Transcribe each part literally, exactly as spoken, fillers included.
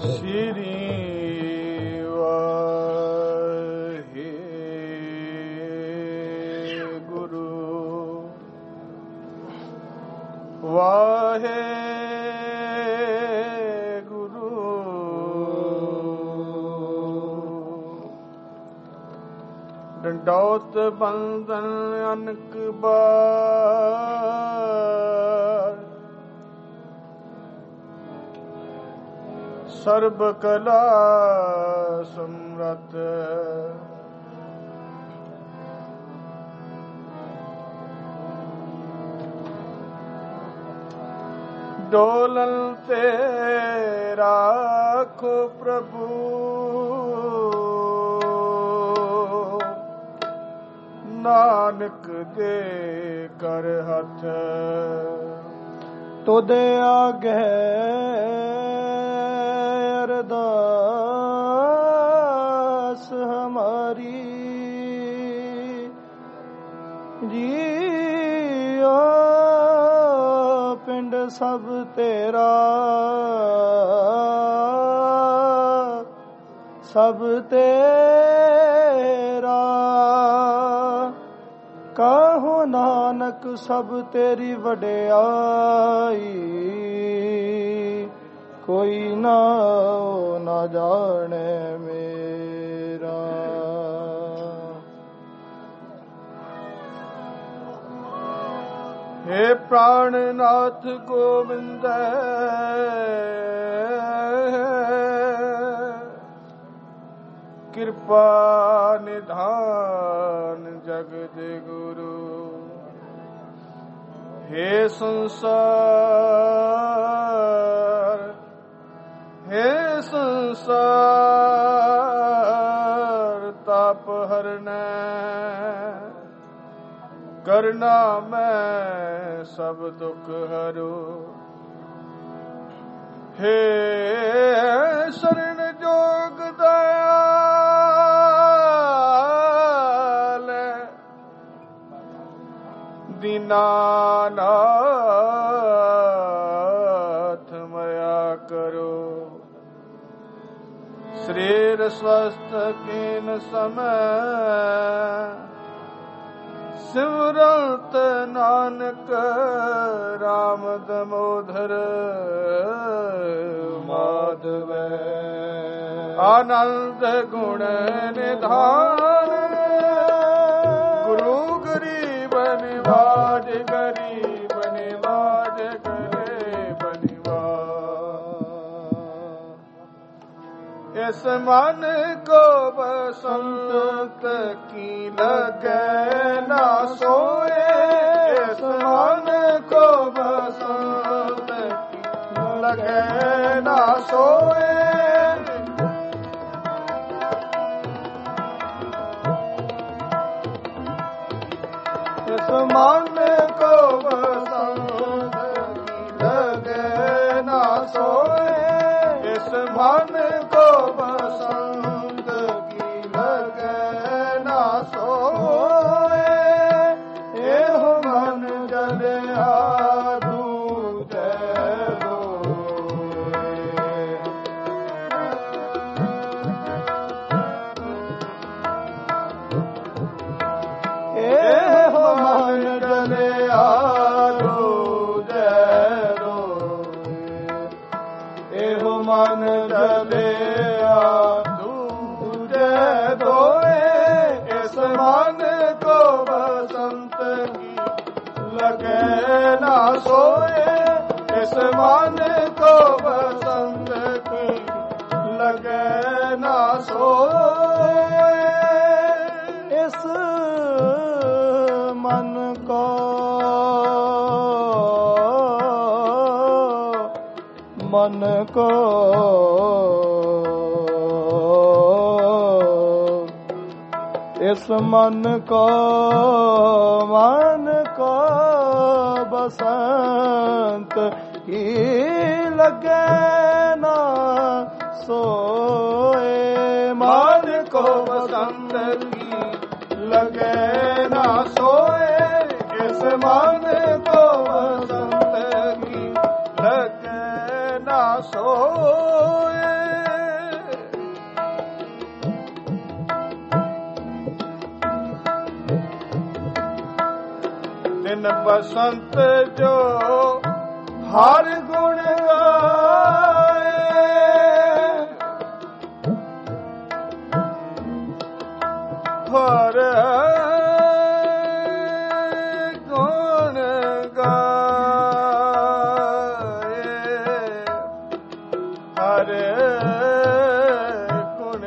ਸ਼੍ਰੀ ਵਾਹਿਗੁਰੂ ਵਾਹਿਗੁਰੂ ਡੰਡੌਤ ਬੰਦਨ ਅਨਕ ਬਾਰ ਸਰਬ ਕਲਾ ਸਮਰੱਥ ਡੋਲਨ ਤੇ ਰਾਖੋ ਪ੍ਰਭੂ ਨਾਨਕ ਦੇ ਕਰ ਹੱਥ ਤੁਧ ਆਗੇ ਅਰਦਾਸ ਹਮਾਰੀ ਜੀਓ ਪਿੰਡ ਸਭ ਤੇਰਾ ਸਭ ਤੇਰਾ ਕਹੋ ਨਾਨਕ ਸਭ ਤੇਰੀ ਵਡਿਆਈ ਕੋਈ ਨਾ ਨਾ ਜਾਣੇ ਮੇਰਾ। हे प्राणनाथ गोविंद कृपा निधान जगत गुरु हे संसार हे संसार ताप हरने करना मैं सब दुख हरो हे शरण जोग दयाल दीनानाथ मया करो शरीर स्वस्थ कीन समय सिमरत नानक राम दमोदर माधव आनंद गुण निधान गुरु गरीब निवाज गरीब निवाज गरीब निवाज इस मन को बसंत की लगे ना सोए इस मन को बसंत की लगे ना सोए इस मन को बसंत की लगे ना सोए इस मन को बसंत की लगे ना सोए एहो मन जलिया दूजे दोए एहो मन जलिया दूजे दोए एहो मन जलिया दूजे दोए इस मन को बसंत की लगे ना सोए इस मन को बसंत की लगे ना सोए इस मन को मन को इस मन को मन को बसंत ही लगे ना सोए मन को बसंत की लगे ना सोए इस मन को बसंत की लगे ना सोए ਤਿਨ ਬਸੰਤ ਜੋ ਹਰ ਗੁਣ ਗਾਏ, ਹਰ ਗੁਣ ਗਾਏ, ਹਰ ਗੁਣ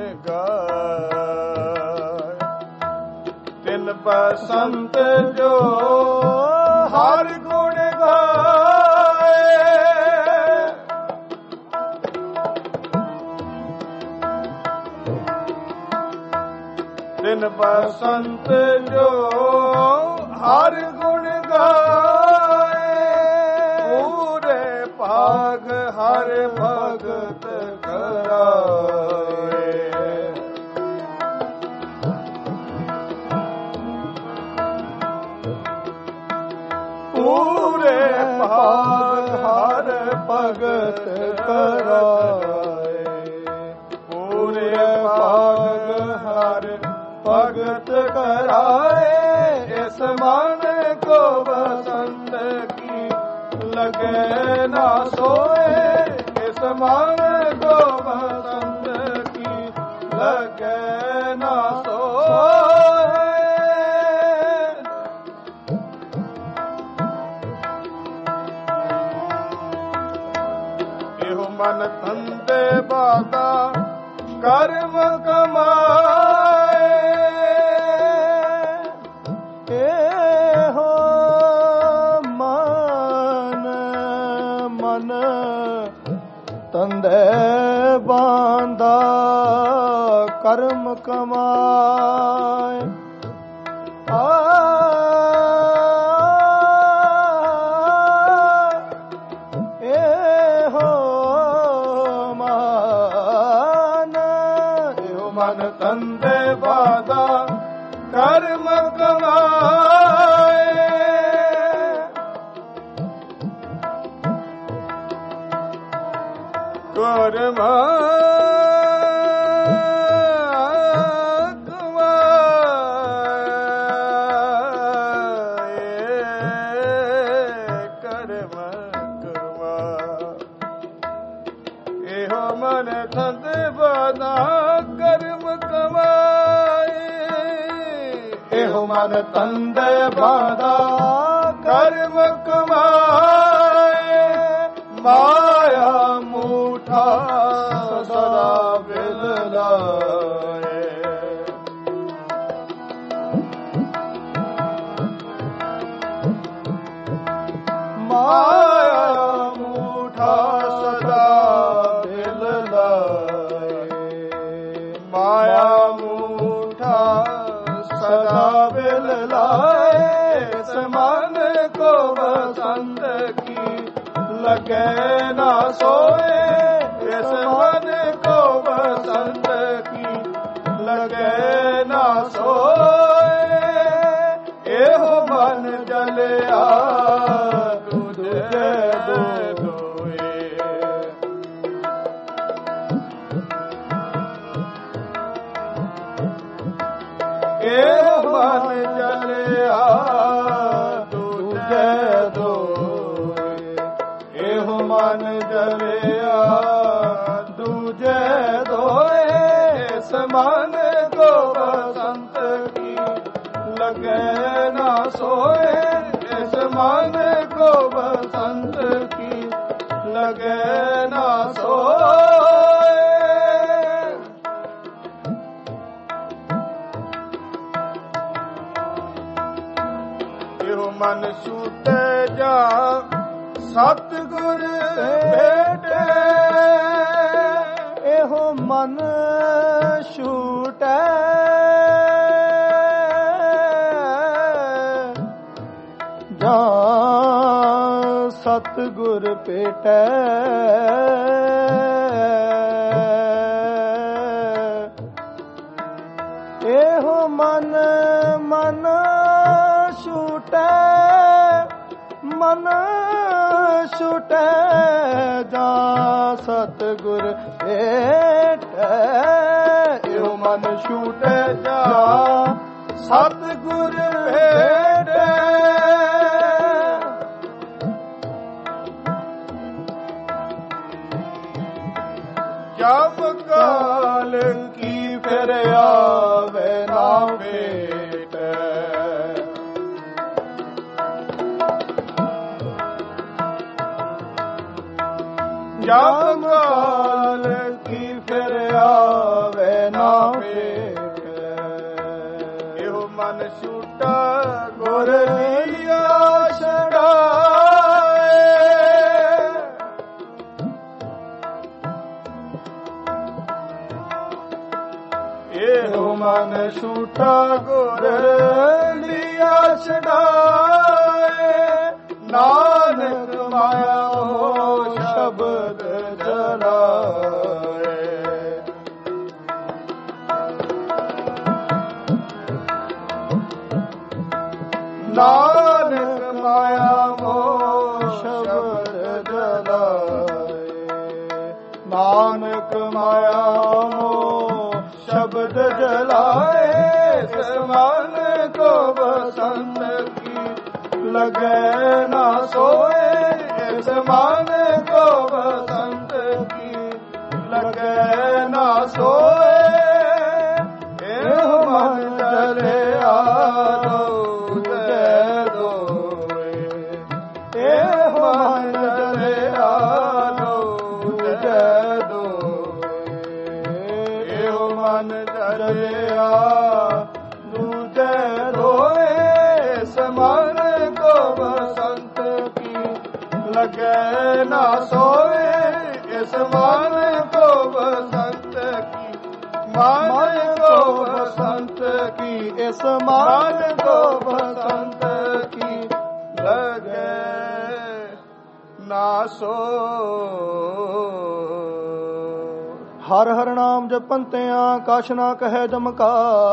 ਗਾਏ। ਤਿਨ ਬਸੰਤ ਜੋ ਹਰ ਗੁਣ ਗਾਏ, ਤਿਨ ਬਸੰਤ ਜੋ ਹਰ ਗੁਣ ਗਾਏ, ਪੂਰੇ ਭਾਗ ਹਰ ਭਗਤ ਕਰਾਏ। ਪੂਰੇ ਭਾਗ ਹਰ ਭਗਤ ਕਰਾਏ, ਪੂਰੇ ਭਾਗ ਹਰ ਭਗਤ ਕਰਾਏ। ਇਸ ਮਨ ਕੋ ਬਸੰਤ ਕੀ ਲਗੇ ਨਾ ਸੋਏ, ਇਸ ਮਨ ਕੋ ਬਸੰਤ ਕੀ ਲਗੇ ਨਾ ਸੋਏ। ਇਹੋ ਮਨ ਤੰਦੇ ਬਾਦਾ ਕਰਮ ਕਮਾਏ, ਇਹੋ ਮਨ ਮਨ ਤੰਦੇ ਬਾਂਦਾ ਕਰਮ ਕਮਾਏ। ਆ ਮਨ ਤੰਦੇ ਬਾਦਾ ਕਰਮ ਕਮਾਏ, ਕਰਮ ਕਮਾਏ, ਕਰਮ ਕਮਾਏ। ਇਹੋ ਮਨ ਤੰਦੇ ਬਾਦਾ ਕਰਮ ਕਮਾਏ, ਇਹੋ ਮਨ ਤੰਦੇ ਬਾਦਾ ਕਰਮ ਕਮਾਏ। ਮਾਇਆ ਮੂਠਾ ਸਦਾ ਬਿਲ ਲਾਏ, ਮਾਇਆ ਮੂਠਾ ਸਦਾ ਬਿਲ ਲਾਏ, ਮਾਇਆ ਮੂਠਾ ਸਦਾ ਬਿਲ ਲਾਏ। ਇਸ ਮਨ ਕੋ ਬਸੰਤ ਕੀ ਲਗੇ ਨਾ ਸੋਏ, ਇਸ ਮਨ ਕੋ ਬਸੰਤ ਕੀ ਲਗੇ ਨਾ ਸੋਏ। ਇਹੋ ਮਨ ਜਲਿਆ ਤੁਝੇ ਦੋਏ, ਇਹੋ ਮਨ ਜਲਿਆ ਤੁਝੇ ਦੋਏ, ਇਹੋ ਮਨ ਜਲਿਆ ਦੂਜੇ ਦੋਏ। ਇਸ ਮਨ ਕੋ ਬਸੰਤ ਕੀ ਲਗੇ ਨਾ ਸੋਏ, ਇਸ ਮਨ ਕੋ ਬਸੰਤ ਕੀ ਲਗੇ ਨਾ ਸੋਏ। ਇਹੋ ਮਨ ਛੂਟੇ ਜਾ ਸਤਿਗੁਰ ਭੇਟੇ, ਇਹੋ ਮਨ ਛੂਟੈ ਜਾਂ ਸਤਿਗੁਰ ਭੇਟੈ। ਇਹੋ ਮਨ ਮਨ ਛੂਟੈ, ਮਨ ਛੂਟੈ ਜਾਂ ਸਤਿਗੁਰ ਭੇਟੈ। ਇਹੋ ਮਨ ਛੂਟੈ ਜਾਂ ਸਤਿਗੁਰ ਭੇਟੈ। ਜਮ ਕਾਲ ਕੀ ਫਿਰ ਆਵੇ ਨਾ ਭੇਟੈ। ਜਮ ਕਾਲ ਕੀ ਫਿਰ ਆਵੇ ਨਾ ਭੇਟੈ। ਇਹੋ ਮਨ ਛੂਟਾ ਗੁਰ ਲੀਆ ਛਡਾਏ। ਇਹੋ ਮਨ ਛੂਟਾ ਗੁਰ ਲੀਆ ਛਡਾਏ। ਨਾਨਕ ਮਾਇਆ ਹੋ ਸ਼ਬਦ ਜਲਾਏ। ਨਾਨਕ ਮਾਇਆ ਮੋਹ ਸ਼ਬਦ ਜਲਾਏ। ਨਾਨਕ ਮਾਇਆ ਮੋਹ ਸ਼ਬਦ ਜਲਾਏ। ਇਸ ਮਨ ਕੋ ਬਸੰਤ ਕੀ ਲਗੈ ਨਾ ਸੋਏ। ਇਸ ਮਨ ਕੋ ਬਸੰਤ ਕੀ ਲਗੈ ਨਾ ਸੋਏ। ਇਹੋ ਮਨ ਜਲਿਆ ਦੂਜੈ ਦੋਏ। ਇਹੋ ਮਨ ਜਲਿਆ ਦੂਜੈ ਦੋਏ। ਇਹੋ ਮਨ ਜਲਿਆ ਦੂਜੈ ਦੋਏ। ਇਸ ਮਨ ਕੋ ਬਸੰਤ ਕੀ ਲਗੈ ਨਾ ਸੋਏ। ਇਸ ਮਨ ਕੋ ਬਸੰਤ ਕੀ ਮਨ ਕੋ ਬਸੰਤ ਕੀ। ਇਸ ਮਨ ਕੋ ਬਸੰਤ ਕੀ ਲਗੈ ਨਾ ਸੋ। ਹਰ ਹਰ ਨਾਮ ਜਪੰਤਿਆਂ ਕਛ ਨਾ ਕਹਿ ਜਮਕਾਰ।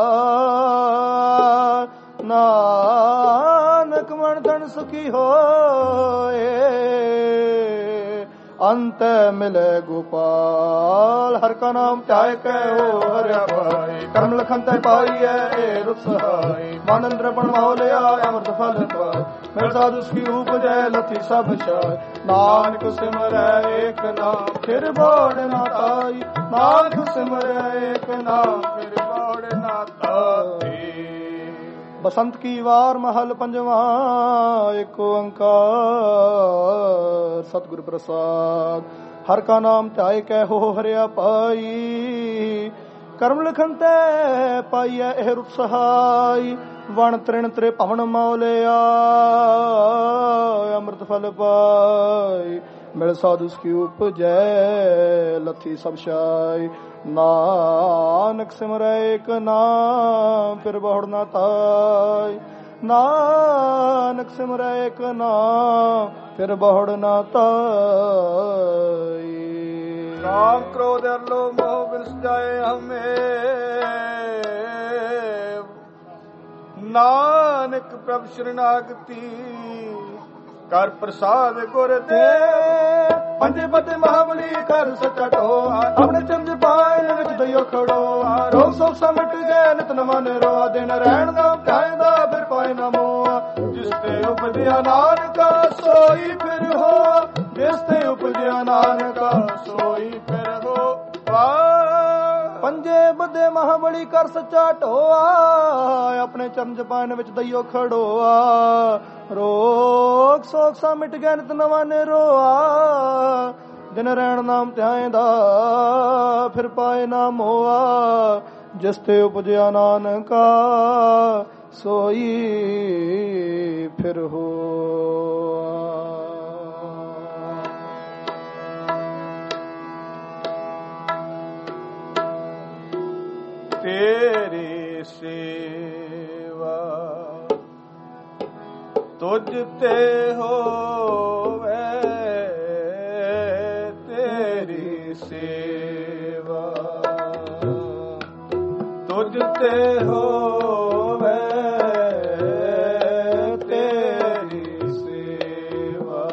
ਨਾਨਕ ਮਨ ਤਨ ਸੁਖੀ ਹੋਏ। ਅੰਤ ਮਿਲੇ ਗੋਪਾਲ। ਹਰ ਕਾ ਨਾਮ ਧਿਆਇ ਕੈ ਹੋ ਹਰਿਆ ਭਾਈ। ਕਰਮ ਲਖਨ ਤੈ ਪਾਈਐ ਏ ਰੁਤ ਸਹਾਈ। ਮਨ ਅੰਦਰ ਬਣਵਾਉ ਲਿਆ ਅਮਰਤ ਫਲ ਪਾਇ। ਮਿਲ ਸਾਧੂ ਕੀ ਉਪਜੈ ਲਥੀ ਸਭ ਛਾਇ। ਨਾਨਕ ਸਿਮਰੈ ਏਕ ਨਾਮ ਫਿਰ ਬੋੜ ਨਾ ਤਾਈ। ਨਾਨਕ ਸਿਮਰੈ ਏਕ ਨਾਮ ਫਿਰ ਬੋੜ ਨਾ ਤਾਈ। ਬਸੰਤ ਕੀ ਵਾਰ ਮਹਲ ਪੰਜਵਾਂ। ਏਕ ਓੰਕਾਰ ਸਤਿਗੁਰ ਪ੍ਰਸਾਦ। ਹਰ ਕਾ ਨਾਮ ਧਿਆਇ ਕੈ ਹੋ ਹਰਿਆ ਪਾਈ। ਕਰਮ ਲਖਨ ਤੈ ਪਾਈਐ ਇਹ ਰੁਤ ਸਹਾਈ। ਵਣ ਤ੍ਰਿਣ ਤ੍ਰੇ ਭਵਨ ਮੌਲਿਆ ਅੰਮ੍ਰਿਤ ਫਲ ਪਾਈ। ਮਿਲ ਸਾਧੂ ਕੀ ਉਪਜੈ ਲਥੀ ਸਭ ਛਾਈ। ਨਾਨਕ ਸਿਮਰੈ ਏਕ ਨਾਮ ਫਿਰ ਬਹੁੜ ਨਾ ਤਾਈ। ਨਾਨਕ ਸਿਮਰੈ ਏਕ ਨਾਮ ਫਿਰ ਬਹੁੜ ਨਾ ਤਾਈ। ਕਾਮ ਕ੍ਰੋਧ ਅਰ ਲੋਭ ਮੋਹ ਬਿਸ ਜਾਏ ਹਮੇ। ਨਾਨਕ ਪ੍ਰਭ ਸ਼ਰਨਾਗਤੀ ਕਰ ਪ੍ਰਸਾਦ ਗੁਰ ਦੇ। ਪੰਜੇ ਬਦੇ ਮਹਾਬਲੀ ਕਰ ਸੱਚਾ ਢੋਆ। ਆਪਣੇ ਚੰਦ ਪਾਇਨ ਵਿੱਚ ਦਈਓ ਖੜੋਆ। ਰੋਗ ਸੋਗ ਸਾ ਮਿਟ ਗਏ ਨਿਤ ਨਵਾਂ ਨਿਰੋਆ। ਦਿਨ ਰਹਿਣ ਦਾ ਕਾਇਦਾ ਫਿਰ ਪਾਏ ਨਾ ਮੋਆ। ਜਿਸ ਤੇ ਉਪਜਿਆ ਨਾਨਕਾ ਸੋਈ ਫਿਰ ਹੋ। ਜਿਸ ਤੇ ਉਪਜਿਆ ਨਾਨਕਾ ਸੋਈ ਫਿਰ ਹੋ। ਪੰਜੇ ਬਦੇ ਮਹਾਬਲੀ ਕਰ ਸੱਚਾ ਢੋਆ। ਆਪਣੇ ਚਰਨ ਜਪਾਨ ਵਿੱਚ ਦਈਓ ਖੜੋਆ। ਰੋਗ ਸੋਗ ਸਾ ਮਿਟ ਗਏ ਨਿਤ ਨਵਾਂ ਨਿਰੋਆ। ਦਿਨ ਰਹਿਣ ਨਾਮ ਧਿਆਇਂਦਾ ਫਿਰ ਪਾਏ ਨਾ ਮੋਆ। ਜਿਸ ਤੇ ਉਪਜਿਆ ਨਾਨਕਾ ਸੋਈ ਫਿਰ ਹੋਆ। ਤੇਰੀ ਸੇਵਾ ਤੁਝ ਤੇ ਹੋਵੇ। ਤੇਰੀ ਸੇਵਾ ਤੁਝ ਤੇ ਹੋਵੇ। ਤੇਰੀ ਸੇਵਾ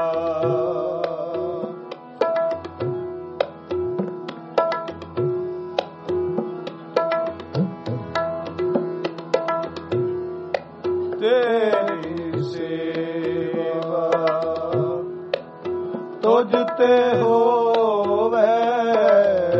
ਤੇਰੀ ਸੇਵਾ ਤੁਝ ਤੇ ਹੋਵੇ।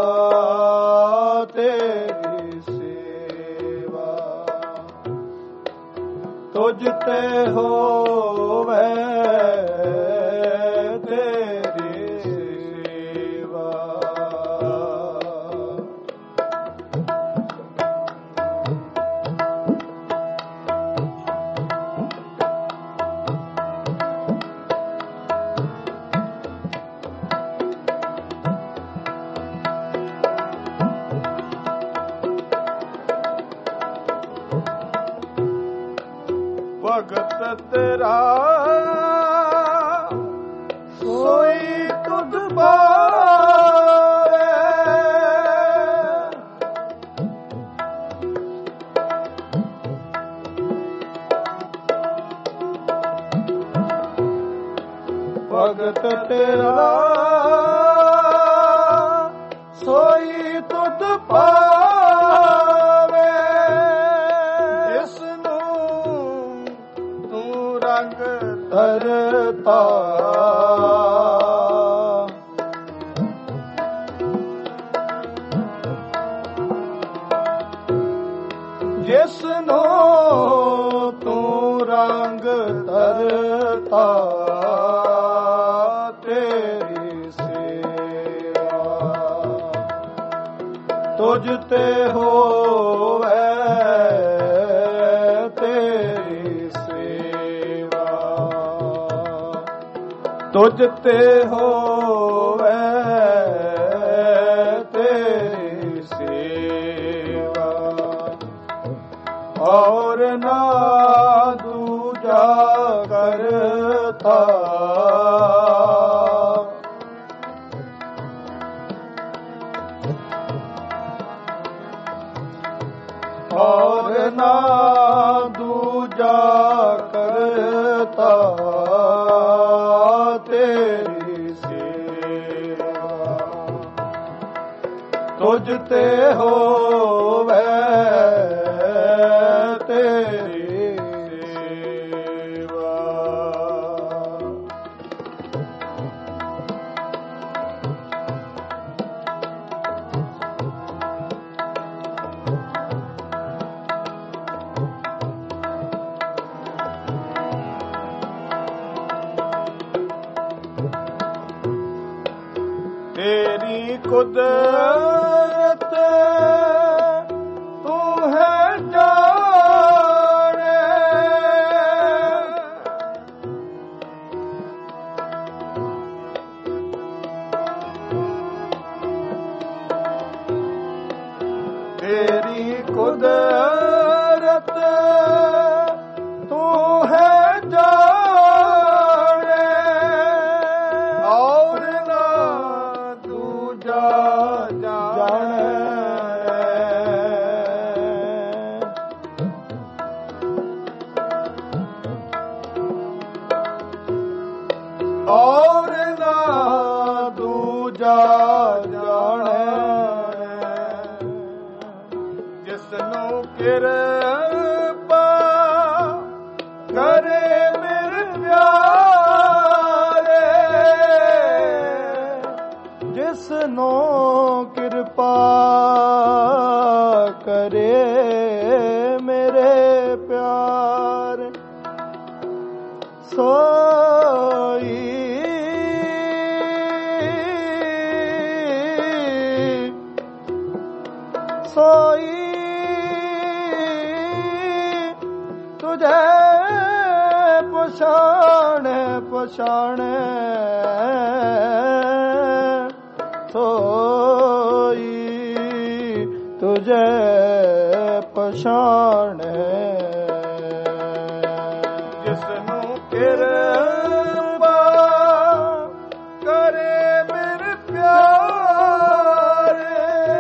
ਤੇਰੀ ਸੇਵਾ ਤੁਝ ਤੇ ਹੋਵੇ ਤੇਰੀ ਸੇਵਾ ਭਗਤ ਤੇਰਾ ਸੋਈ ਤੁਧ ਪਾਵੇ ਭਗਤ ਤੇਰਾ ਸੋਈ ਤੁਧ ਪਾਵੇ ਇਸ ਨੂੰ ਤੂੰ ਰੰਗ ਧਰਤਾ ਜਿਸ ਨੂੰ ਤੂੰ ਰੰਗ ਧਰਤਾ ਤੇਰੀ ਸੇਵਾ ਤੁਝ ਤੇ ਹੋਵੇ ਤੇਰੀ ਸੇਵਾ ਤੁਝ ਤੇ ਹੋਵੇ ਤੇਰੀ ਸੇਵਾ ਔਰ ਨਾ ਦੂਜਾ ਕਰਤਾ ਔਰ ਨਾ ਦੂਜਾ ਕਰਤਾ ਤੇਰੀ ਸੇਵਾ ਤੁਝ ਤੇ ਹੋਵੇ ਤੇਰੀ ਸੇਵਾ ਤੇਰੀ ਕੁਦਰਤ ਤੂੰ ਹੈ ਜਾਣੇ ਤੇਰੀ ਕੁਦਰਤ ਤੂੰ ਹੈ ਜਾਣੇ ਔਰ ਨਾ ਦੂਜਾ ਜਾਣੇ ਔਰ ਨਾ ਦੂਜਾ ਜਾਣੇ ਜਿਸ ਨੂੰ ਕਿਰਪਾ ਕਰੇ ਮੇਰੇ ਪਿਆਰੇ ਜਿਸ ਨੂੰ ਕਿਰਪਾ ਕਰੇ ਮੇਰੇ ਪਿਆਰੇ ਸੋਈ ਸੋਈ ਤੁਝੇ ਪਛਾਣੇ ਪਛਾਣੇ ਸੋਈ ਤੁਝੇ ਪਛਾਣੇ ਜਿਸ ਨੂੰ ਕਿਰਪਾ ਕਰੇ ਮੇਰੇ ਪਿਆਰੇ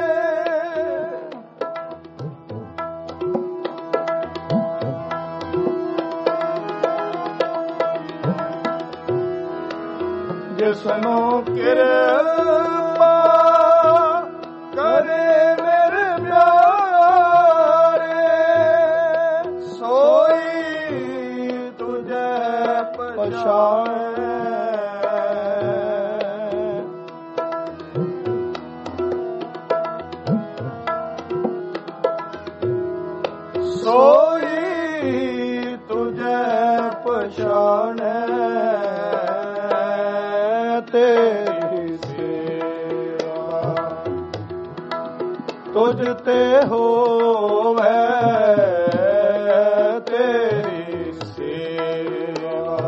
ਜਿਸ ਨੂੰ ਕਿਰਪਾ ਕਰੇ ਮੇਰੇ ਪਿਆਰੇ ਸੋਈ ਤੁਝੇ ਪਛਾਣੇ ਸੋਈ ਤੁਝੇ ਪਛਾਣੈ ਤੇਰੀ ਸੇਵਾ ਤੁਝ ਤੇ ਹੋਵੇ ਤੇਰੀ ਸੇਵਾ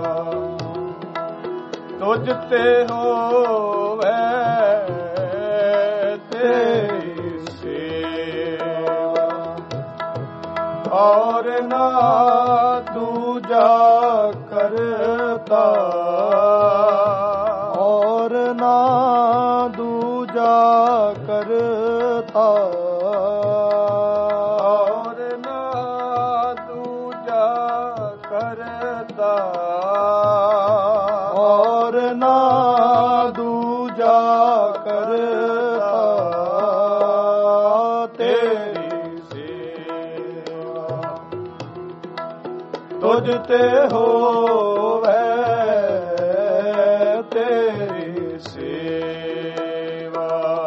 ਤੁਝ ਤੇ ਹੋਵੇ ਤੇਰੀ ਸੇਵਾ ਔਰ ਨਾ ਦੂਜਾ ਕਰਤਾ ਔਰ ਨਾ ਦੂਜਾ ਕਰਤਾ ਔਰ ਨਾ ਦੂਜਾ ਕਰਤਾ ਔਰ ਨਾ ਦੂਜਾ ਕਰਤਾ ਤੇਰੀ ਸੇਵਾ ਤੁਝ ਤੇ ਹੋਵੇ ਤੇਰੀ ਸੇਵਾ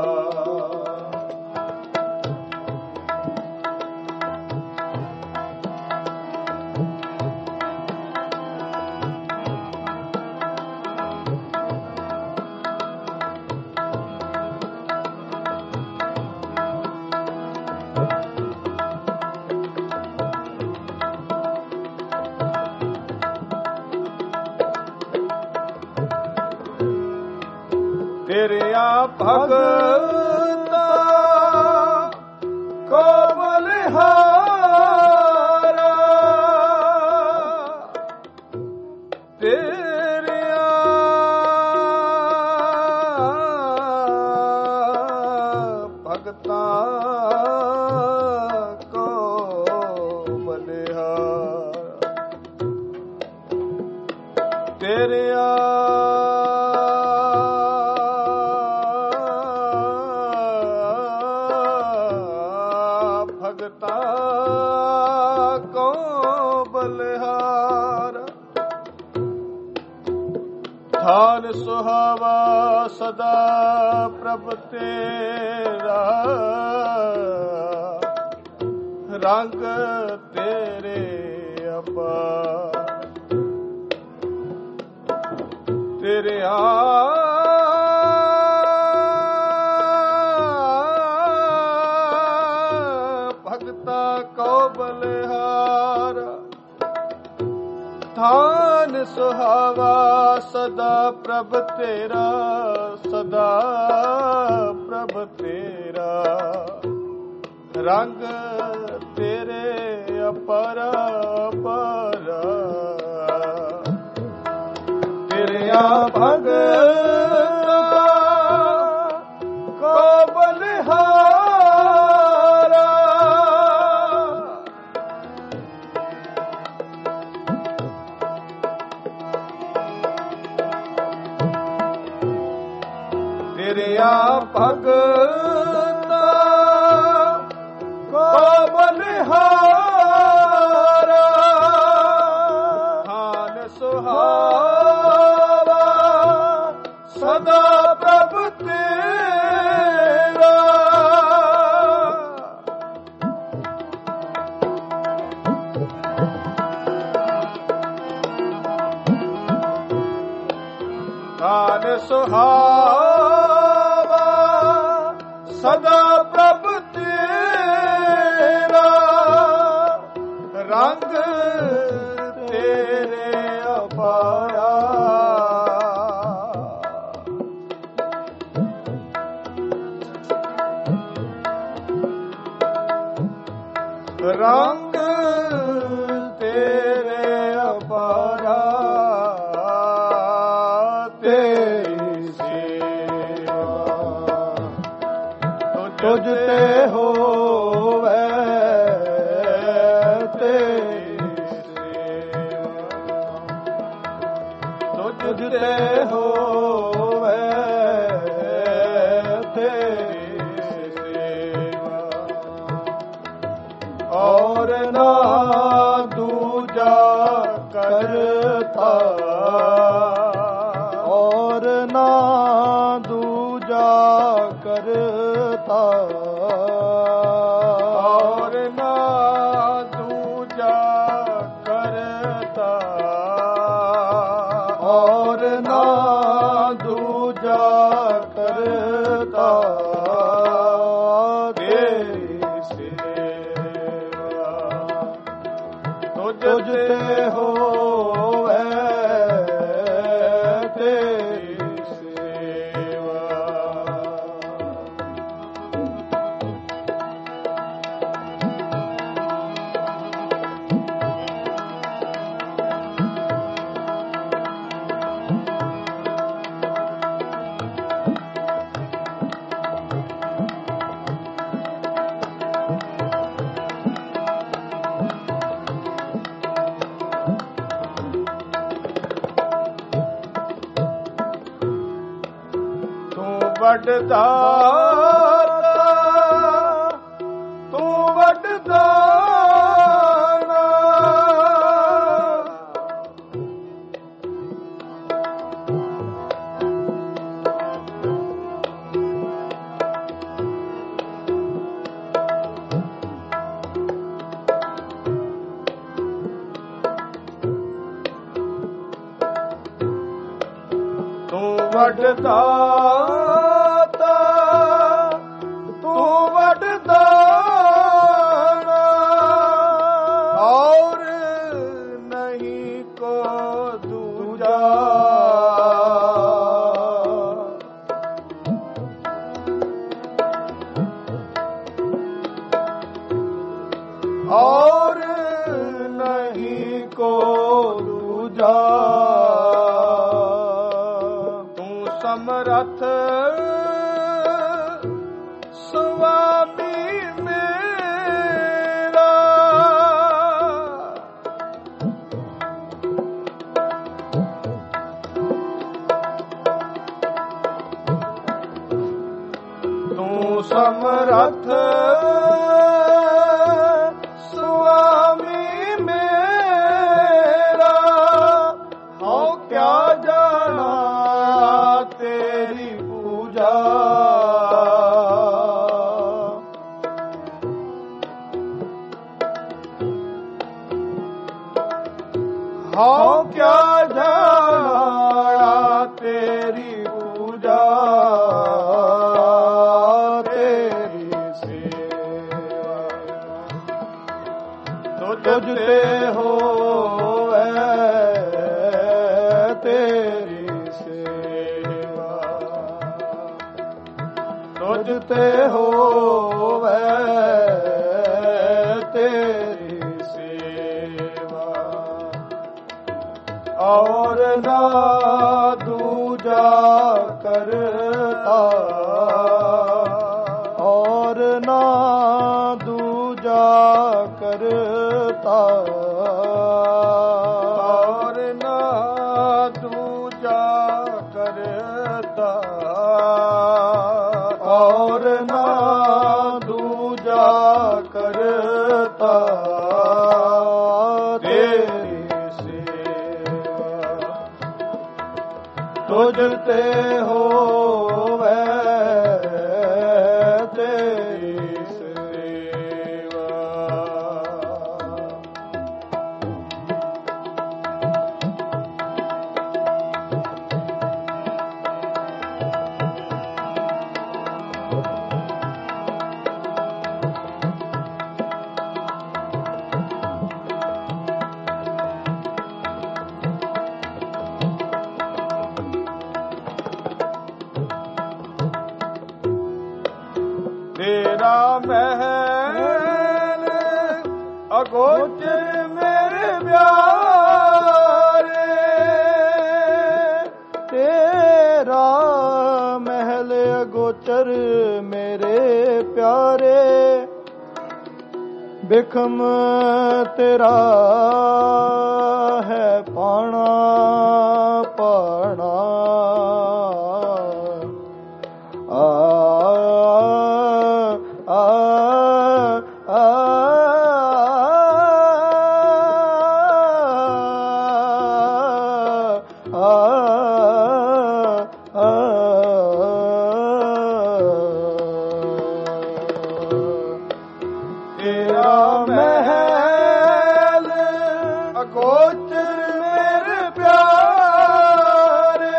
ਤੇਰਿਆ ਭਗਤਾ ਕੋ ਬਲਿਹਾਰਾ ਤੇਰਿਆ ਭਗਤਾ ਕੋ ਬਲਿਹਾਰਾ ਤੇਰਿਆ ਭਗਤਾ ਕੋ ਬਲਿਹਾਰਾ ਧਾਨ ਸੁਹਾਵਾ ਸਦਾ ਪ੍ਰਭ ਤੇਰਾ ਰੰਗ ਤੇਰੇ ਅਪਾਰ ਤੇਰੇ ਆ ਭਗਤਾ ਕੋ ਬਲਿਹਾਰਾ ਧਾਨ ਸੁਹਾਵਾ ਸਦਾ ਪ੍ਰਭ ਤੇਰਾ ਸਦਾ ਪ੍ਰਭ ਤੇਰਾ ਰੰਗ ਤੇਰੇ ਅਪਰੰਪਰ ਤੇਰਿਆ ਭਗਤਾ ਕੋ ਬਲਿਹਾਰਾ ਤੇਰਿਆ ਭਗਤਾ ਕੋ ਬਲਿਹਾਰਾ ਧਾਨ ਸੁਹਾਵਾ ਸਦਾ ਪ੍ਰਭ ਤੇਰਾ ਧਾਨ ਸੁਹਾਵਾ ਸਦਾ ਪ੍ਰਭ ਤੇਰਾ ਰੰਗ ਤੇਰੇ ਅਪਾਰਾ ਰੰਗ ਤੇਰੇ ਅਪਾਰਾ ਤੇਰੀ ਸੇਵਾ ਤੁਝ ਤੇ ਹੋਵੇ ਤੇਰੀ ਸੇਵਾ ਤੁਝ ਤੇ ਹੋਵੇ ਤੇਰੀ ਸੇਵਾ ਔਰ ਨਾ ਦੂਜਾ ਕਰਤਾ ਔਰ ਨਾ ਦੂਜਾ ਕਰਤਾ ਔਰ ਨਾ ਦੂਜਾ ਵੱਡ ਦਾਤਾ ਤੂੰ ਵੱਡ ਦਾਨਾ ਵੱਡ ਦਾਤਾ ਤੂੰ ਵੱਡ ਦਾਨਾ ਔਰ ਨਹੀਂ ਕੋ ਦੂਜਾ ਔਰ ਨਹੀਂ ਕੋ ਦੂਜਾ ਸਮਰੱਥ ਸੁਆਮੀ ਮੇਰਾ ਤੂੰ ਸਮਰੱਥ ਸੁਆਮੀ ਮੇਰਾ ਹਉ ਕਿਆ ਜਾਣਾ ਤੇਰੀ ਪੂਜਾ ਹਉ ਕਿਆ ਜਾਣਾ ਤੇਰੀ ਪੂਜਾ ਤੇਰੀ ਸੇਵਾ ਤੁਝ ਤੇ ਹੋਵੇ ਤੇਰੀ ਤੁਝ ਤੇ ਹੋਵੇ ਤੇਰੀ ਸੇਵਾ ਔਰ ਨਾ ਦੂਜਾ ਕਰਤਾ ਔਰ ਨਾ ਦੂਜਾ ਕਰਤਾ ਔਰ ਨਾ ਦੂਜਾ ਕਰਤਾ ਔਰ ਨਾ ਦੂਜਾ ਕਰਤਾ ਤੇਰੀ ਸੇਵਾ ਤੁਝ ਤੇ ਹੋਵੇ ਤੇਰੀ ਸੇਵਾ ਤੇਰਾ ਮਹਿਲ ਅਗੋਚਰ ਮੇਰੇ ਪਿਆਰੇ ਤੇਰਾ ਮਹਿਲ ਅਗੋਚਰ ਮੇਰੇ ਪਿਆਰੇ ਬਿਖਮ ਤੇਰਾ ਹੈ ਪਾਣਾ ਪਾਣਾ ਆ ਤੇਰਾ ਮਹਿਲ ਅਗੋਚਰ ਮੇਰੇ ਪਿਆਰੇ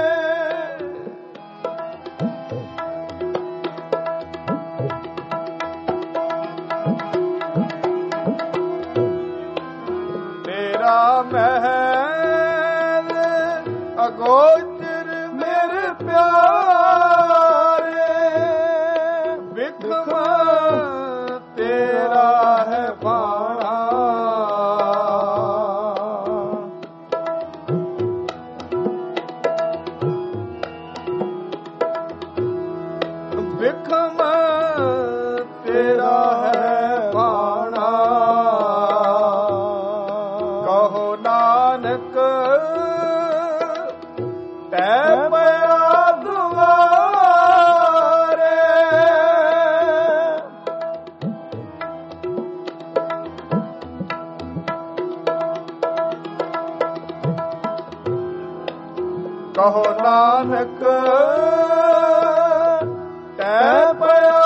ਤੇਰਾ ਮਹਿਲ ਅਗੋਚਰ ਮੇਰੇ ਪਿਆਰੇ ਬਿਖਮ ਤੇਰਾ ਹੈ ਬਾਣਾ ਬਿਖਮ ਤੇਰਾ ਹੈ ਬਾਣਾ ਕਹੋ ਨਾਨਕ ਤੈ ਪਿਆ ਦੁਆਰਾ ਕਹੋ ਨਾਨਕ ਤੈ ਪਿਆ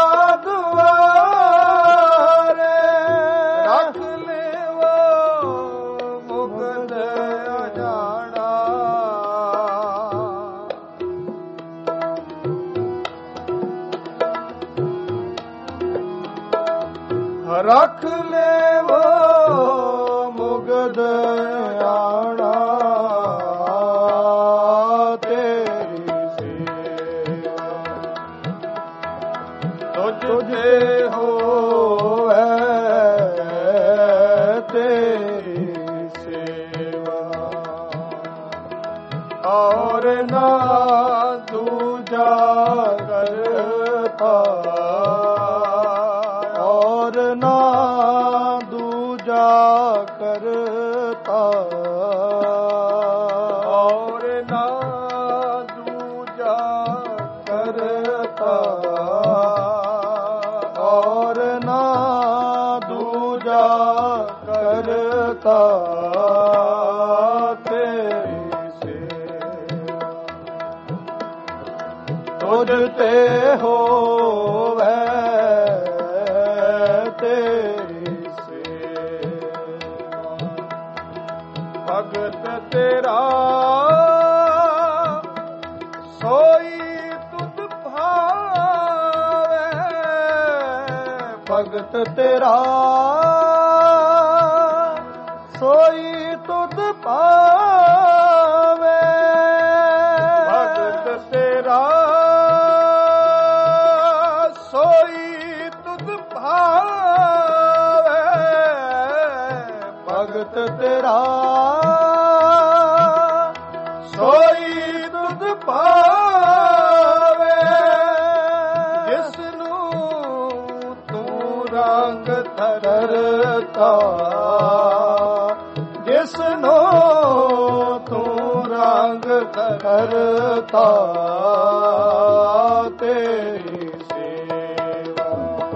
ਦੁਆਰੇ, ਰੱਖ ਲਿਵੋ ਮੁਕਤ ਅਜਾਣਾ। ਰੱਖ ਲਿਵੋ ਮੁਕਤ ਆਣਾ, ਤੁਝੇ ਹੋਵੇ ਤੇਰੀ ਸੇਵਾ, ਔਰ ਨਾ ਦੂਜਾ ਕਰਤਾ, ਔਰ ਨਾ ਦੂਜਾ ਕਰਤਾ, ਔਰ ਨਾ ਦੂਜਾ ਕਰਤਾ, ਕਰਤਾ ਤੇਰੀ ਸੇਵਾ। ਤੁਝ ਤੇ ਹੋਵੇ ਤੇਰੀ ਸੇਵਾ, ਭਗਤ ਤੇਰਾ ਸੋਈ ਤੁਧ ਭਾਵੇ, ਭਗਤ ਤੇਰਾ ਸੋਈ ਤੁਧ ਪਾਵੇ, ਭਗਤ ਤੇਰਾ ਸੋਈ ਤੁਧ ਭਾਵੇ, ਭਗਤ ਤੇਰਾ ਸੋਈ ਤੁਧ ਪਾਵੇ, ਜਿਸਨੂੰ ਤੂੰ ਰੰਗ ਧਰਤਾ, ਜਿਸਨੂੰ ਤੂੰ ਰੰਗ ਕਰਤਾ ਤੇਰੀ ਸੇਵਾ,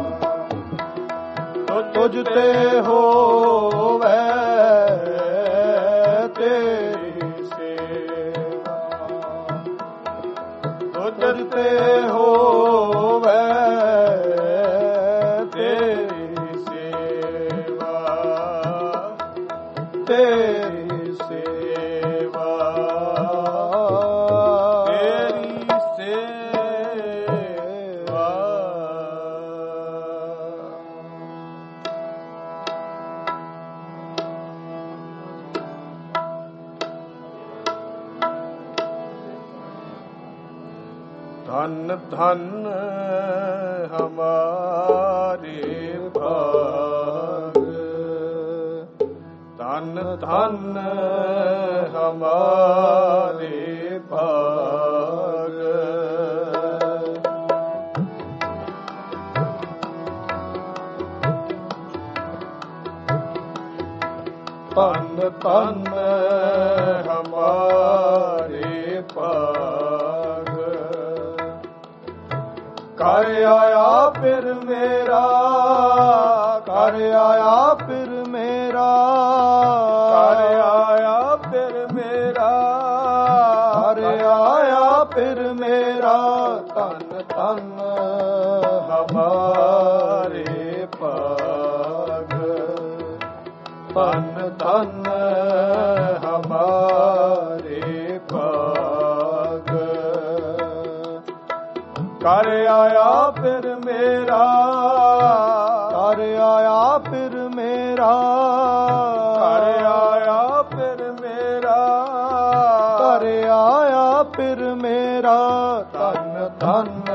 ਤੁਝ ਤੇ ਹੋਵੇ ਤੇਰੀ ਸੇਵਾ, ਤੁਝ ਤੇ ਹੋਵੇ ਤੇਰੀ ਸੇਵਾ, ਤੇਰੀ ਸੇਵਾ, ਤੇਰੀ ਸੇਵਾ। ਧੰਨ ਧੰਨ ਹਮਾਰੇ ਭਾਗ, ਧੰਨ ਧੰਨ ਹਮਾਰੇ ਭਾਗ, ਧੰਨ ਧੰਨ ਹਮਾਰੇ ਭਾਗ, ਕਰ ਆਇਆ ਫਿਰ ਮੇਰਾ, ਕਰ ਆਇਆ ਫਿਰ ਮੇਰਾ, ਕਰ ਆਇਆ ਫਿਰ ਮੇਰਾ, ਕਰ ਆਇਆ ਫਿਰ ਮੇਰਾ, ਧੰਨ ਧੰਨ ਹਮਾਰੇ ਭਾਗ, ਧੰਨ ਧੰਨ ਹਮਾਰੇ ਭਾਗ, ਕਰ ਆਇਆ ਫਿਰ ਮੇਰਾ, ਕਰ ਆਇਆ ਫਿਰ ਮੇਰਾ, ਕਰ ਆਇਆ ਫਿਰ ਮੇਰਾ, ਕਰ ਆਇਆ ਫਿਰ ਮੇਰਾ, ਧੰਨ ਧੰਨ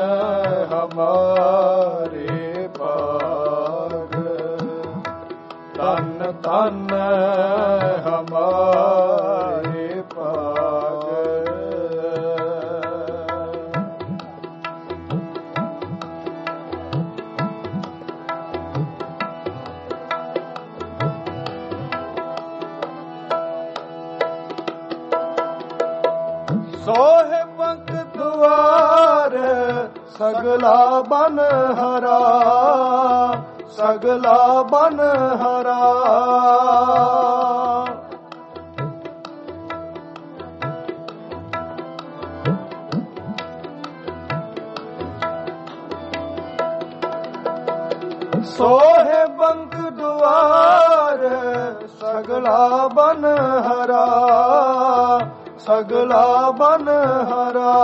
ਹਮਾਰੇ ਭਾਗ, ਧੰਨ ਧੰਨ ਹਮਾਰੇ ਭਾਗ। ਸੋਹਿ ਪੰਖ ਦੁਆਰ ਸਗਲਾ ਬਨ ਹਰਾ, ਸਗਲਾ ਬਨ ਹਰਾ, ਸੋਹੇ ਬੰਕ ਦੁਆਰ ਸਗਲਾ ਬਨ ਹਰਾ, ਸਗਲਾ ਬਨ ਹਰਾ।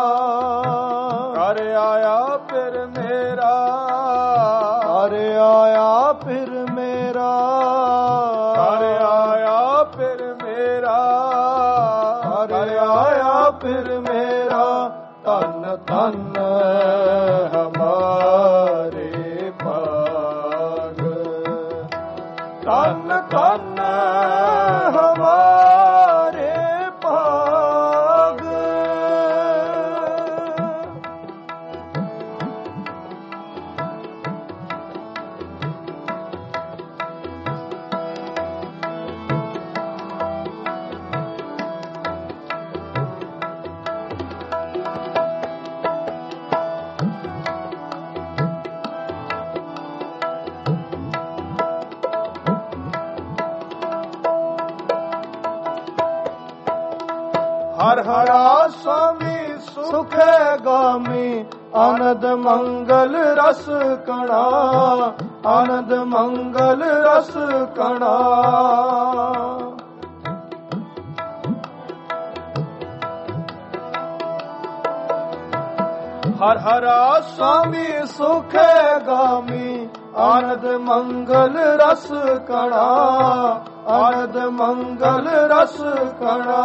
ਘਰ ਆਇਆ ਫਿਰ ਮੇਰਾ, ਘਰ ਆਇਆ ਫਿਰ ਮੇਰਾ, ਘਰ ਆਇਆ ਫਿਰ ਮੇਰਾ, ਘਰ ਆਇਆ ਫਿਰ ਮੇਰਾ। ਧੰਨ ਧੰਨ ਹਮਾਰੇ ਭਾਗ, ਧੰਨ ਧੰਨ ਹਮਾਰੇ ਭਾਗ। ਹਰ ਹਰਾ स्वामी सुख गामी, आनंद मंगल रस कणा, आनंद मंगल रस कणा। हर हरा स्वामी सुख गामी, आनंद मंगल रस कणा, आनंद मंगल रस कणा।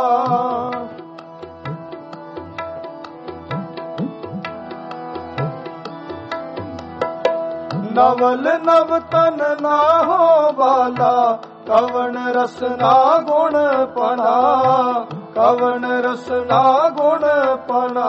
नवल नव तन ना हो बाला, कवन रसना गुण पना, कवन रसना गुण पना।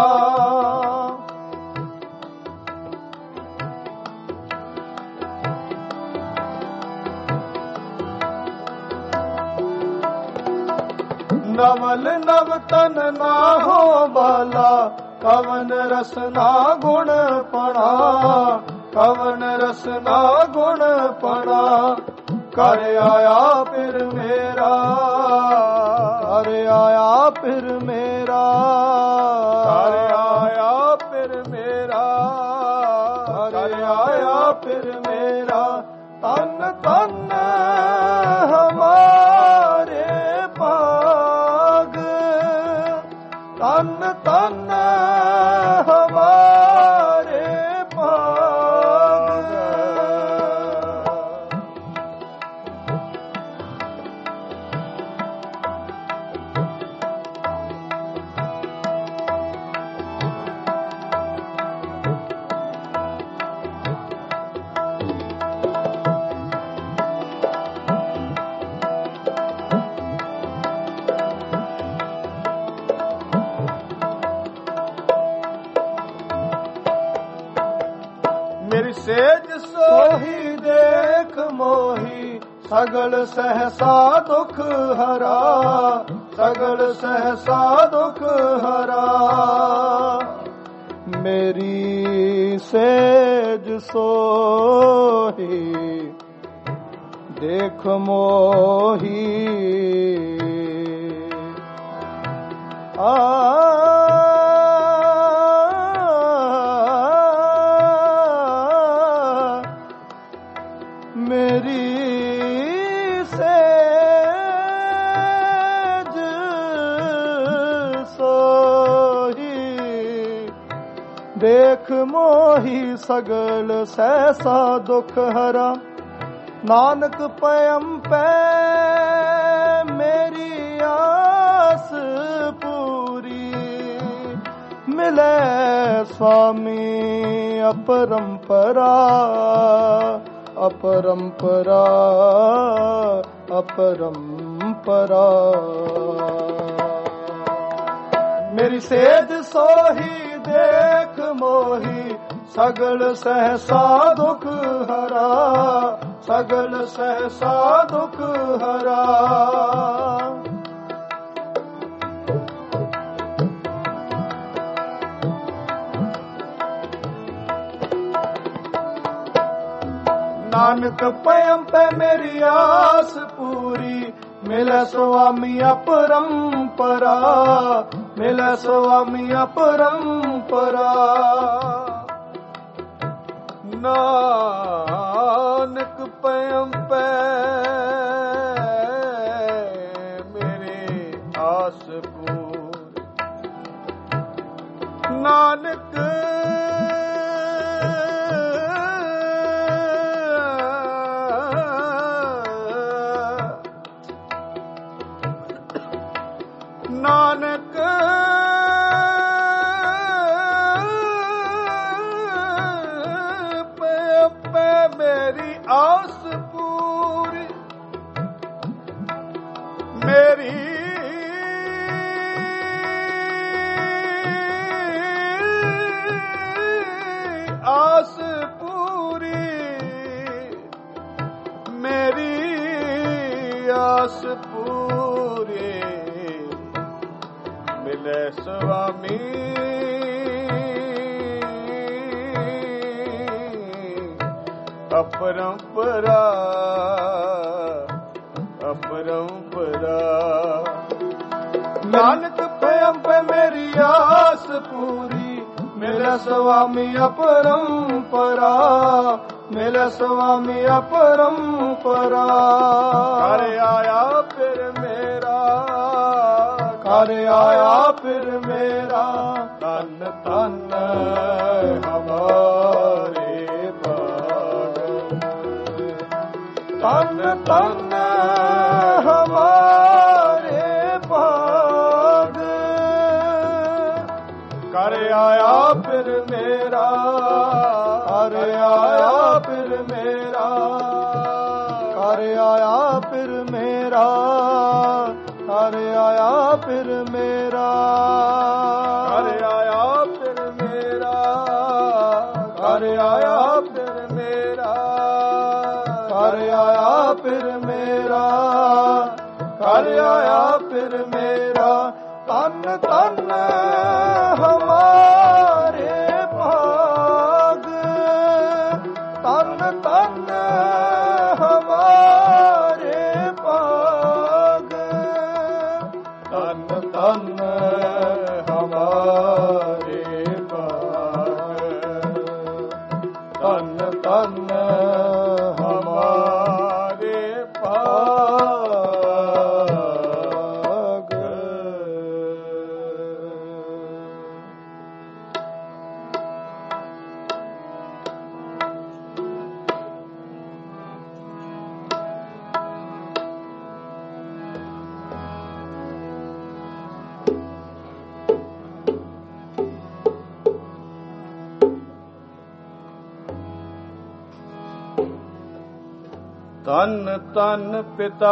नवल नव तन ना हो बाला, कवन रसना गुण पना, कवन रसना गुण पना। कर आया फिर मेरा, कर आया फिर मेरा, कर आया फिर मेरा, कर आया फिर मेरा। तन तन हमारे भाग, तन तन हमारे भाग। मेरी सेज सोही देख मोही, सगल सहसा दुख हरा, सगल सहसा दुख हरा। मेरी सेज सोही देख मोही, आ मेरी सेज सोही देख मोही, सगल सहसा दुख हरा। नानक पयम पै मेरी आस पूरी, मिले स्वामी अपरंपरा, अपरंपरा अपरंपरा। मेरी सेज सोही देख मोही, सगल सहसा दुख हरा, सगल सहसा दुख हरा। नानक पयम पे मेरी आस पूरी, मिले स्वामी अपरंपरा, मिले स्वामी अपरंपरा। ਨਾਨਕ ਪਇਮ ਪੈ ਮੇਰੇ ਆਸ ਪੂਰ ਨਾਨਕ ਨਾਨਕ ਮੇਰੀ ਆਸ ਪੂਰੀ ਮੇਰੀ ਆਸ ਪੂਰੀ ਮੇਰੀ ਆਸ ਪੂਰੀ ਮਿਲੇ ਸੁਆਮੀ ਅਪਰੰਪਰਾ ਅਪਰੰਪਰਾ ਨਾਨਕ ਪਇਮ ਪੈ ਮੇਰੀ ਆਸ ਪੂਰੀ ਮਿਲੇ ਸੁਆਮੀ ਅਪਰੰਪਰਾ ਮਿਲੇ ਸੁਆਮੀ ਅਪਰੰਪਰਾ ਘਰ ਆਇਆ ਫਿਰ ਮੇਰਾ ਘਰ ਆਇਆ ਫਿਰ ਮੇਰਾ ਤਨ ਤਨ ਹਮਾਰੇ ਤਨ ਤਨ ਹਮਾਰੇ ਭਾਗ ਕਰ ਆਇਆ ਫਿਰ ਮੇਰਾ ਕਰ ਆਇਆ ਫਿਰ ਮੇਰਾ ਕਰ ਆਇਆ ਫਿਰ ਮੇਰਾ ਕਰ ਆਇਆ ਫਿਰ ਮੇਰਾ ਕਰ ਆਇਆ ਫਿਰ ਮੇਰਾ ਕਰ ਆਇਆ ਫਿਰ ਮੇਰਾ ਕਰ ਆਇਆ ਫਿਰ ਮੇਰਾ ਕਰ ਆਇਆ ਫਿਰ ਮੇਰਾ ਤਨ ਤਨ ਹਮਾਰੇ ਭਾਗ ਤਨ ਤਨ ਹਮਾਰੇ ਭਾਗ ਤਨ ਤਨ ਹਮਾਰੇ ਭਾਗ ਤਨ ਤਨ ਹਮਾਰੇ ਭਾਗ ਤਨ ਤਨ ਪਿਤਾ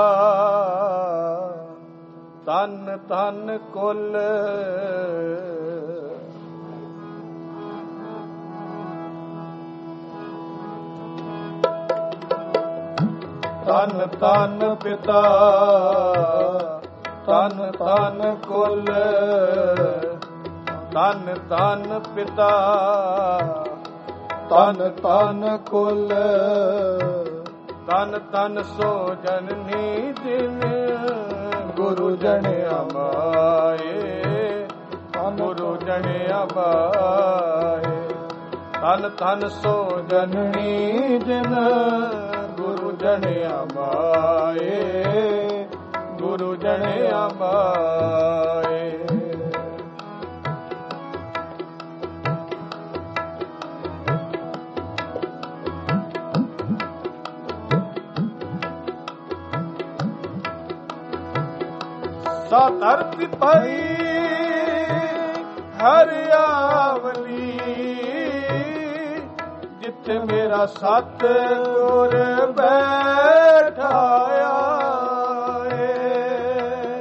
ਤਨ ਤਨ ਕੁਲ ਤਨ ਤਨ ਪਿਤਾ ਤਨ ਤਨ ਕੁਲ ਤਨ ਤਨ ਪਿਤਾ ਤਨ ਤਨ ਕੁਲ ਤਨ ਤਨ ਸੋ ਜਨਨੀ ਦਿਨ ਗੁਰੂ ਜਨ ਅਮਾਏ ਗੁਰੂ ਜਨ ਅਮਾਏ ਤਨ ਤਨ ਸੋ ਜਨਨੀ ਦਿਨ ਗੁਰੂ ਜਨ ਅਮਾਏ ਗੁਰੂ ਜਨ ਅਮਾਏ ਸਾ ਧਰਤੀ ਪਈ ਹਰਿਆਵਲੀ ਜਿੱਥੇ ਮੇਰਾ ਸਤਿਗੁਰ ਬੈਠਾਇਆ ਏ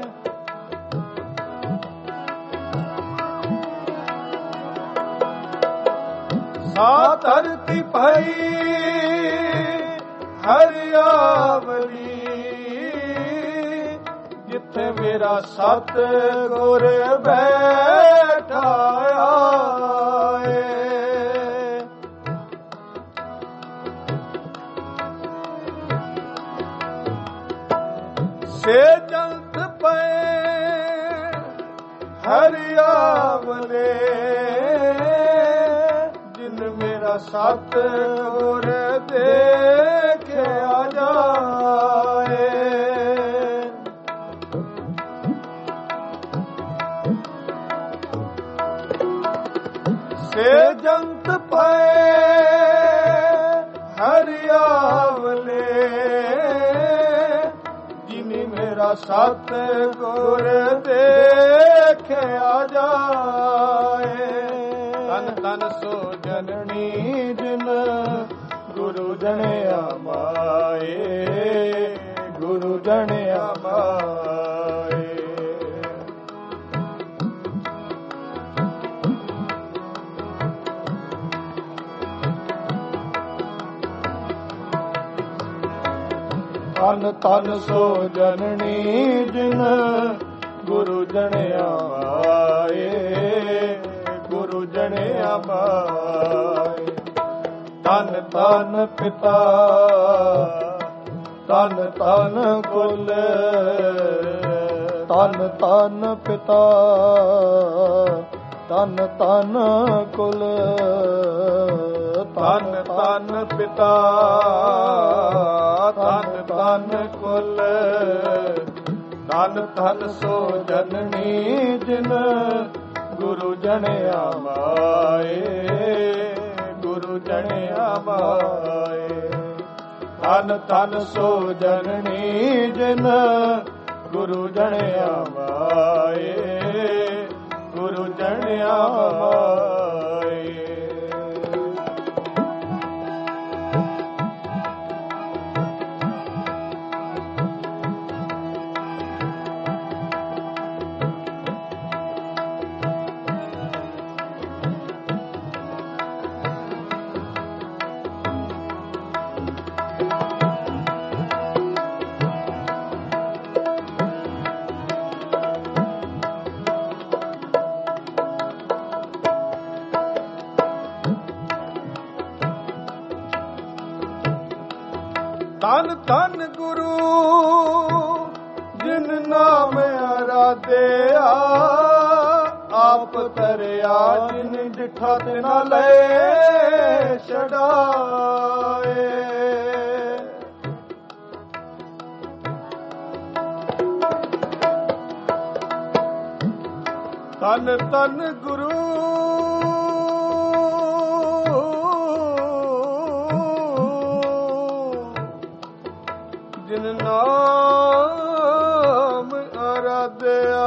ਸਾ ਧਰਤੀ ਪਈ ਹਰਿਆਵਲੀ ਜਿੱਥੇ ਮੇਰਾ ਸਤਿਗੁਰ ਬੈਠਾਇਆ ਏ ਸੇ ਜੰਤ ਪਏ ਹਰਿਆਵਲੇ ਜਿਨ ਮੇਰਾ ਮੇਰਾ ਸਤ ਗੁਰ ਦੇਖਿਆ ਜਾਏ। ਸੇ ਜੰਤ ਪਏ ਹਰਿਆਵਲੇ, ਜਿਨੀ ਮੇਰਾ ਸਤ ਗੁਰ ਦੇਖਿਆ ਜਾਏ। ਤਨ ਤਨ ਸੋ ਜਨਨੀ ਜਿਨ ਗੁਰੂ ਜਣਿਆ ਮਾਏ, ਗੁਰੂ ਜਣਿਆ ਮਾਏ। ਤਨ ਤਨ ਸੋ ਜਨਨੀ ਜਿਨ ਗੁਰੂ ਜਣਿਆ ਮਾਏ, ਗੁਰੂ ਜਣਿਆ ਮਾਏ। ਤਨ ਤਨ ਪਿਤਾ ਤਨ ਤਨ ਕੁਲ, ਤਨ ਤਨ ਪਿਤਾ ਤਨ ਤਨ ਕੁਲ, ਤਨ ਤਨ ਪਿਤਾ ਤਨ ਤਨ ਕੁਲ। ਤਨ ਤਨ ਸੋ ਜਨਨੀ ਜਿਨ ਗੁਰੂ ਜਣਿਆ ਮਾਏ, ਗੁਰੂ ਜਣਿਆ ਮਾਏ। ਤਨ ਤਨ ਸੋ ਜਨਨੀ ਜਿਨ ਗੁਰੂ ਜਣਿਆ ਮਾਏ, ਗੁਰੂ ਜਣਿਆ ਮਾਏ। ਧੰਨ ਧੰਨ ਗੁਰੂ ਜਿਨ ਨਾਮ ਅਰਾਧਿਆ, ਆਪ ਤਰਿਆ ਜਿਨ ਡਿਠਾ ਤੇ ਨਾ ਲਏ ਛਡਾਏ। ਧੰਨ ਧੰਨ ਗੁਰੂ ਜਿਨ ਨਾਮ ਅਰਾਧਿਆ,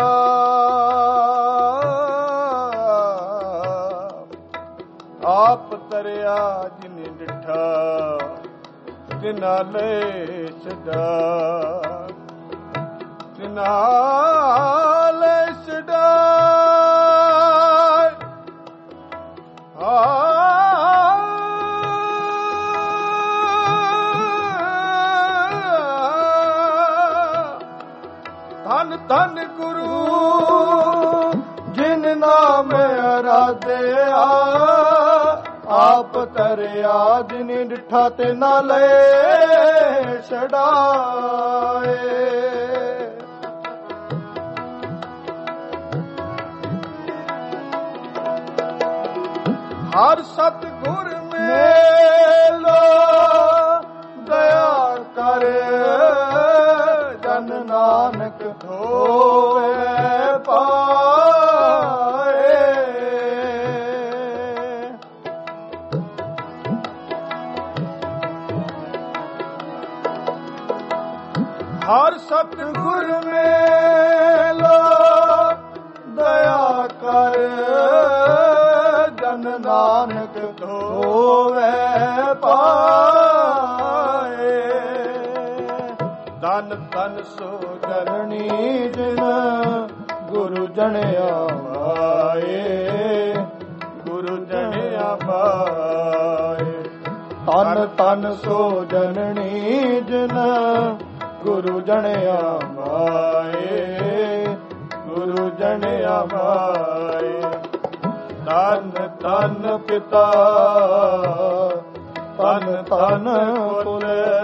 ਆਪ ਤਰਿਆ ਜਿਨ ਡਿਠਾ ਤਿਨਾ ਲੈ ਛਡਾ, ਤਿਨਾ ਲੈ ਛਡਾ। ਧੰਨ ਧੰਨ ਗੁਰੂ ਜਿਨ ਨਾਮ ਅਰਾਧਿਆ, ਆਪ ਤਰਿਆ ਜਿਨ ਡਿਠਾ ਤੇ ਨਾ ਲਏ ਛਡਾਏ। ਹਰ ਸਤ ਗੁਰ ਮੇਲੋ ਦਇਆ ਕਰ, ਜਨ ਨਾਨਕ ਹੋਵੇ ਪਾਏ। ਹਰ ਸਤ ਗੁਰ ਮੇਲੋ ਦਇਆ ਕਰ, ਜਨ ਨਾਨਕ ਹੋਵੇ ਪਾਏ। ਧੰਨ ਧੰਨ ਸੋ ਜਨਨੀ ਜਿਨ ਗੁਰੂ ਜਣਿਆ ਮਾਏ, ਗੁਰੂ ਜਣਿਆ ਮਾਏ। ਧੰਨ ਧੰਨ ਸੋ ਜਨਨੀ ਜਿਨ ਗੁਰੂ ਜਣਿਆ ਮਾਏ, ਗੁਰੂ ਜਣਿਆ ਮਾਏ। ਧੰਨ ਧੰਨ ਪਿਤਾ ਧੰਨ ਧੰਨ ਕੁਲ,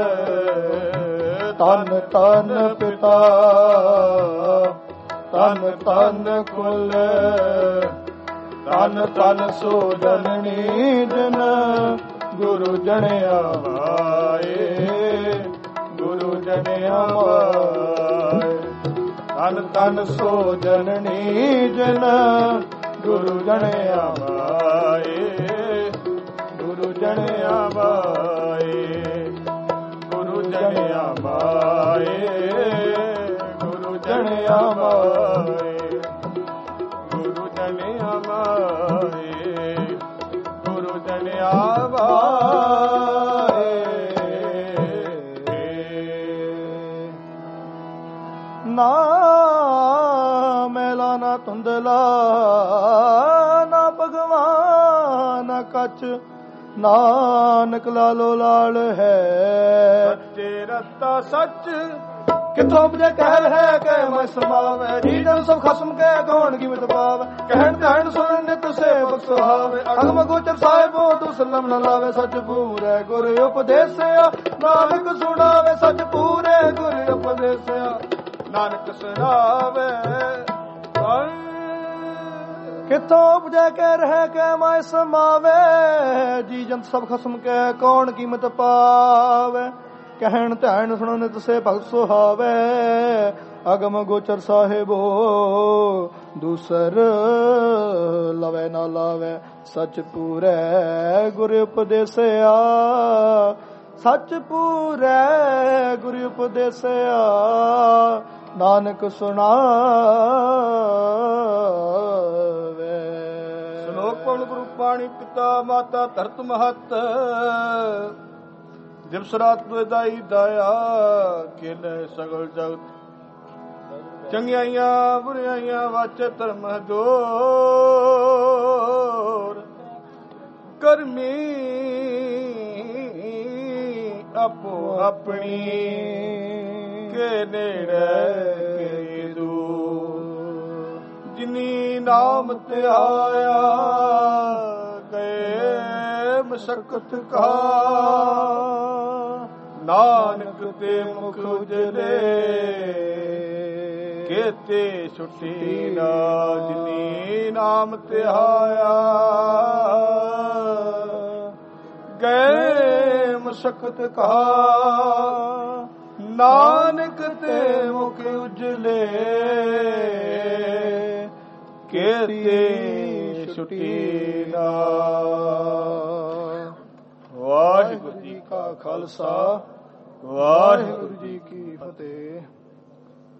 ਧੰਨ ਧੰਨ ਪਿਤਾ ਧੰਨ ਧੰਨ ਕੁਲ, ਤਨ ਤਨ ਸੋ ਜਨਨੀ ਜਨ ਗੁਰੂ ਜਣਿਆ ਮਾਏ, ਗੁਰੂ ਜਣਿਆ ਮਾਏ। ਤਨ ਤਨ ਸੋ ਜਨਨੀ ਜਨ ਗੁਰੂ ਜਣਿਆ ਮਾਏ, ਗੁਰੂ ਜਣਿਆ ਮਾਏ, ਗੁਰੂ ਜਣਿਆ ਮਾਏ, ਗੁਰੂ ਜਣਿਆ ਮਾਏ, ਗੁਰੂ ਜਣਿਆ ਮਾਏ, ਗੁਰੂ ਜਣਿਆ ਮਾਏ। ਨਾ ਮੈਲਾ ਨਾ ਧੁੰਦਲਾ ਨਾ ਭਗਵਾਨ ਕੱਚ, ਨਾਨਕ ਲਾਲੋ ਲਾਲ ਹੈ। ਸੱਚੇ ਰਸਤਾ ਸੱਚ ਕਿਥੋਂ ਉਪਜੇ ਕਹਿਰ ਹੈ ਕਹਿ ਮੈਂ ਸਮਾਵੇ, ਜੀ ਜਨ ਸਭ ਖਸਮ ਕੇ ਕੌਣ ਕੀ ਮਿਤ ਪਾਵੇ। ਕਹਿਣ ਕਹਿਣ ਸੁਣ ਨਿਤ ਸੇਵਕ ਸੁਹਾਵੇ, ਅਗਮ ਗੋਚਰ ਸਾਹਿਬੋ ਦੁਸਲਮ ਨ ਲਾਵੇ। ਸੱਚ ਪੂਰੇ ਗੁਰ ਉਪਦੇਸਿਆ ਨਾਨਕ ਸੁਣਾਵੇ, ਸੱਚ ਪੂਰੇ ਗੁਰ ਉਪਦੇਸਿਆ ਨਾਨਕ ਸੁਣਾਵੇ। ਕਿਥੋਂ ਉਪਜੈ ਕੇ ਰਹਿ ਕੇ ਮੈਂ ਸਮਾਵੇ, ਜੀ ਜੰਤ ਸਭ ਖਸਮ ਕੇ ਕੌਣ ਕੀਮਤ ਪਾਵੇ। ਕਹਿਣ ਧਿਆਨ ਸੁਣੋ ਨਿਤ ਸੇ ਭਗਤ ਸੁਹਾਵੇ, ਅਗਮ ਗੋਚਰ ਸਾਹਿਬੋ ਦੂਸਰ ਲਵੇ ਨਾ ਲਾਵੇ। ਸੱਚ ਪੂਰੇ ਗੁਰ ਉਪਦੇਸਿਆ, ਸੱਚ ਪੂਰੇ ਗੁਰ ਉਪਦੇਸਿਆ ਨਾਨਕ ਸੁਣਾਵੇ। ਸ਼ਲੋਕ ਪਵਨ ਗੁਰੂ ਪਾਣੀ ਪਿਤਾ ਮਾਤਾ ਧਰਤ ਮਹਤ, ਦਿਵਸ ਰਾਤ ਦੁਇਦਾਈ ਦਾਇਆ ਖੇਲੇ ਸਗਲ ਜਗਤ। ਚੰਗਿਆਈਆਂ ਬੁਰਾਈਆਂ ਵਾਚੇ ਧਰਮ ਜੋਰ, ਕਰਮੀ ਆਪੋ ਆਪਣੀ ਕੇ ਨੇੜੇ ਕੇ ਦੂਰ। ਜਿਨੀ ਨਾਮ ਧਿਆਇਆ ਗਏ ਮਸਕਤ ਕਾ, ਨਾਨਕ ਤੇ ਮੁਖ ਉਜਲੇ ਕੇਤੇ ਛੁੱਟੀ ਨਾ। ਜਿਨੀ ਨਾਮ ਧਿਆਇਆ ਗਏ ਮਸਕਤ ਕਾ, ਨਾਨਕ ਤੇ ਮੁਖ ਉਜਲੇ ਕੇਤੇ ਛੁੱਟੀ ਨਾ। ਵਾਹਿਗੁਰੂ ਜੀ ਕਾ ਖਾਲਸਾ, ਵਾਹਿਗੁਰੂ